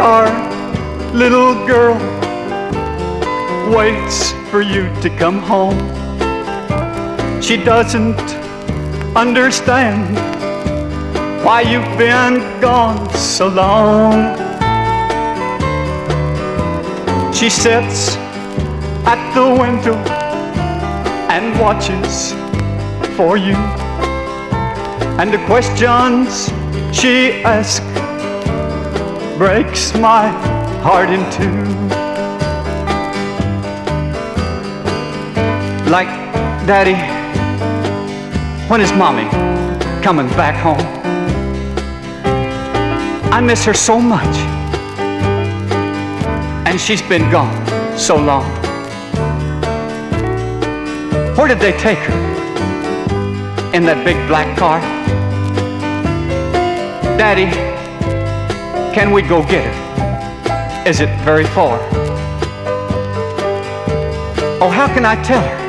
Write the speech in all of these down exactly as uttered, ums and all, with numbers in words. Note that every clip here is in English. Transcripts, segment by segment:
our little girl waits for you to come home. She doesn't understand why you've been gone so long. She sits at the window and watches for you, and the questions she asks breaks my heart in two. Like, Daddy, when is Mommy coming back home? I miss her so much, and she's been gone so long. Where did they take her? In that big black car? Daddy, can we go get her? Is it very far? Oh, how can I tell her?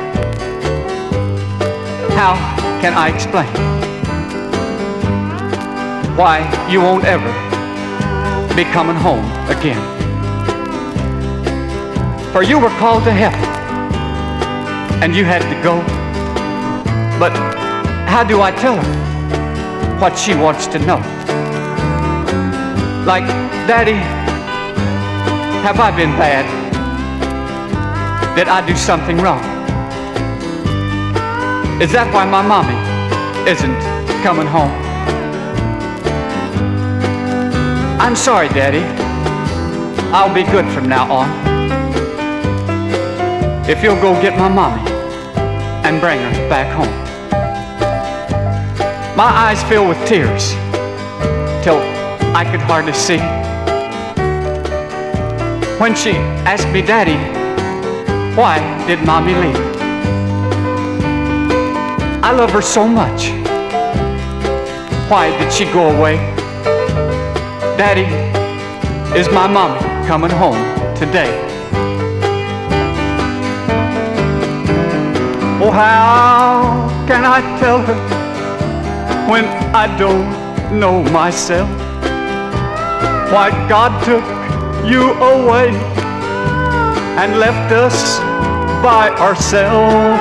How can I explain why you won't ever be coming home again? For you were called to heaven, and you had to go. But how do I tell her what she wants to know? Like, Daddy, have I been bad? Did I do something wrong? Is that why my Mommy isn't coming home? I'm sorry, Daddy. I'll be good from now on. If you'll go get my Mommy and bring her back home. My eyes fill with tears till I could hardly see. When she asked me, Daddy, why did Mommy leave? I love her so much. Why did she go away? Daddy, is my Mommy coming home today? Oh, how can I tell her when I don't know myself? Why God took you away and left us by ourselves?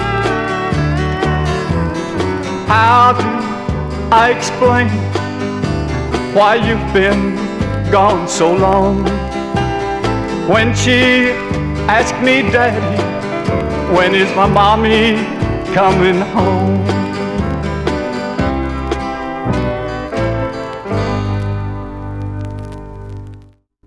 How do I explain why you've been gone so long? When she asked me, Daddy, when is my Mommy coming home?